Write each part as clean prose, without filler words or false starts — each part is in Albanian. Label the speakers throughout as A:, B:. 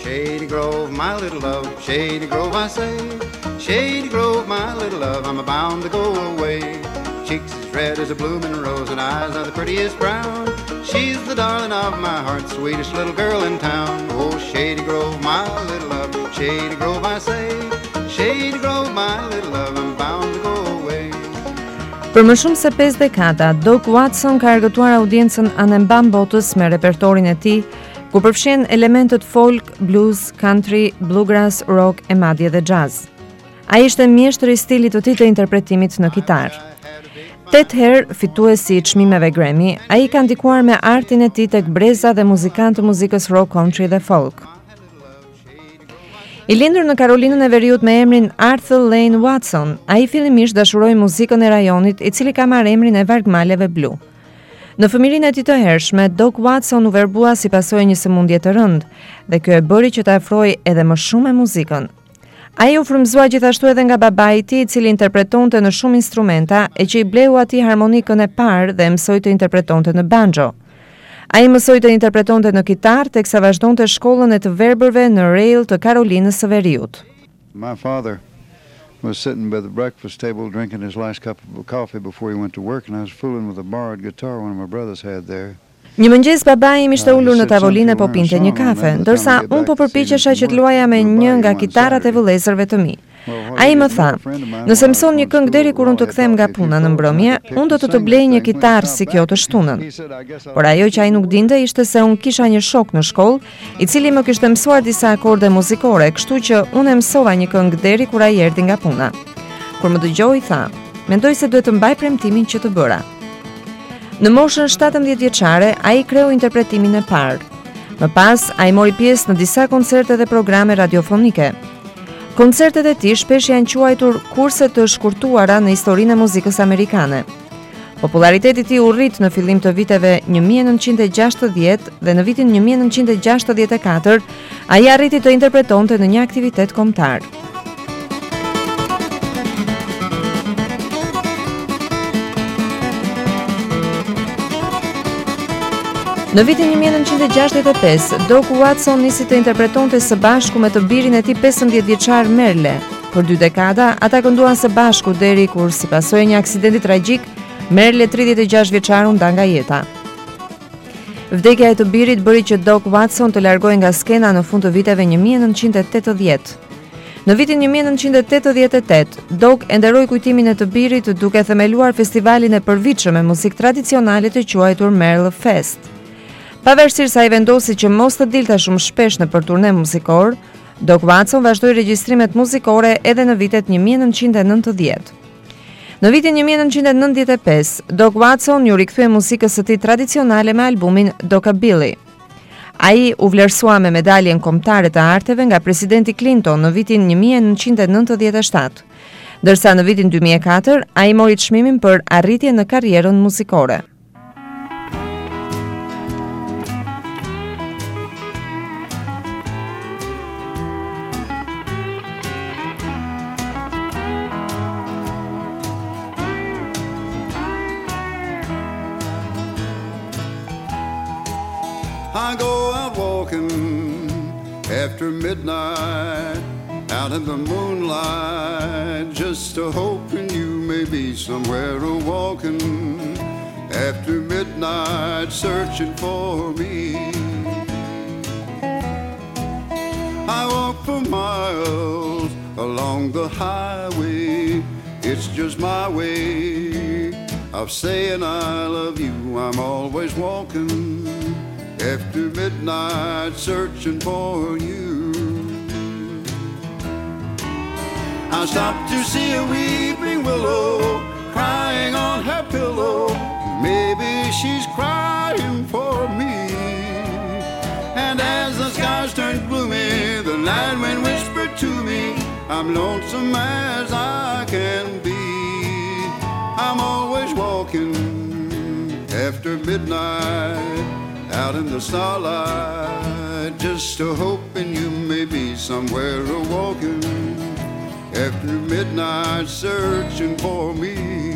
A: Shady Grove, my little love, Shady Grove, I say. Shady Grove, my little love, I'm bound to go away. Cheeks as red as a blooming rose and eyes are the prettiest brown. She's the darling of my heart, sweetest little girl in town. Oh, Shady Grove, my little love, Shady Grove, I say. Shady Grove, my little love, I'm bound to go away.
B: Për më shumë se 5 dekada, Doc Watson ka argëtuar audiencën anë mban botës me repertorin e tij, ku përfshin elementet folk, blues, country, bluegrass, rock e madje edhe jazz. Ai ishte mjeshtër i stilit të tij të interpretimit në kitar. 8 herë fituesi i çmimeve Grammy, ai ka ndikuar me artin e tij tek breza dhe muzikantë të muzikës rock, country dhe folk. I lindur në Karolinën e Veriut me emrin Arthur Lane Watson, ai fillimisht dashuroi muzikën e rajonit, i cili ka marrë emrin e vargmaleve blu. Në fëmirinë e tij të hershme, Doc Watson u verbua si pasojë një sëmundje të rëndë, dhe kjo e bëri që të afrojë edhe më shumë me muzikën. Ai u frymëzua gjithashtu edhe nga babai i tij, i cili interpretonte në shumë instrumenta e që i bleu atij harmonikën e parë dhe mësoi të interpretonte në banjo. Ai mësoi të interpretonte në kitar teksa vazhdonte shkollën e të verbërve në Yale të Karolinës së Veriut.
C: My father was sitting by the breakfast table drinking his last cup of coffee before he went to work, and I was fooling with a borrowed guitar one of my brothers had there.
B: Një mëngjes babai im ishte ulur në tavolinë po pinte një kafe, ndërsa unë po përpiqesha që të luaja me një nga kitarat e vëllezërve të mi. Ai më tha: "Nëse mëson një këngë deri kur unë të kthem nga puna në mbrëmje, unë do të blej një kitarë si kjo të shtunën." Por ajo që ai nuk dinte ishte se unë kisha një shok në shkollë, i cili më kishte mësuar disa akorde muzikore, kështu që unë mësova një këngë deri kur ai erdhi nga puna. Kur më dëgjoi tha: "Mendoj se duhet të mbaj premtimin që të bëra." Në moshën 17 vjeçare, ai kreu interpretimin e parë. Më pas, ai mori pjesë në disa koncerte dhe programe radiofonike. Koncertet e tij shpesh janë quajtur kurse të shkurtuara në historinë e muzikës amerikane. Populariteti i tij u rrit në fillim të viteve 1960 dhe në vitin 1964 ai arriti të interpretonte në një aktivitet kombëtar. Në vitin 1965, Doc Watson nisi të interpretonte së bashku me të birin e tij 15 vjeçar Merle. Për 2 dekada, ata kënduan së bashku deri kur, si pasojë një aksidenti tragjik, Merle 36 vjeçar u nda nga jeta. Vdekja e të birit bëri që Doc Watson të largohej nga skena në fund të viteve 1980. Në vitin 1988, Doc e nderoi kujtimin e të birit duke themeluar festivalin e përvitshëm me muzikë tradicionale të quajtur Merle Fest. Pavarësisht se ai vendosi që mos të dilte shumë shpesh në për turne muzikor, Doc Watson vazhdoi regjistrimet muzikore edhe në vitet 1990. Në vitin 1995, Doc Watson ju rikthye muzikës së tij tradicionale me albumin Dockabilly. Ai u vlerësua me medaljen kombëtare të arteve nga presidenti Clinton në vitin 1997, ndërsa në vitin 2004 ai mori çmimin për arritje në karrierën muzikore.
C: I go out walking after midnight, out in the moonlight, just a hoping you may be somewhere walking after midnight, searching for me. I walk for miles along the highway, it's just my way of saying I love you. I'm always walking after midnight, searching for you. I stopped to see a weeping willow crying on her pillow. Maybe she's crying for me. And as the skies turned gloomy, the night wind whispered to me, I'm lonesome as I can be. I'm always walking after midnight, out in the starlight, just a hoping you may be somewhere walking after midnight, searching for me.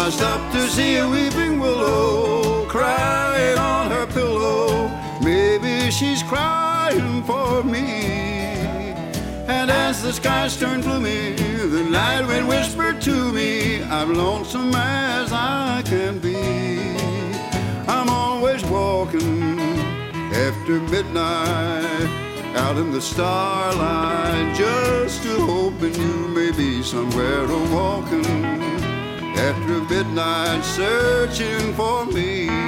C: I stopped to see a weeping willow crying on her pillow. Maybe she's crying for me. And as the skies turned gloomy, the night wind whispered to me, I'm lonesome as I can be. I'm always walking after midnight, out in the starlight, just to hoping you may be somewhere a walking after midnight, searching for me.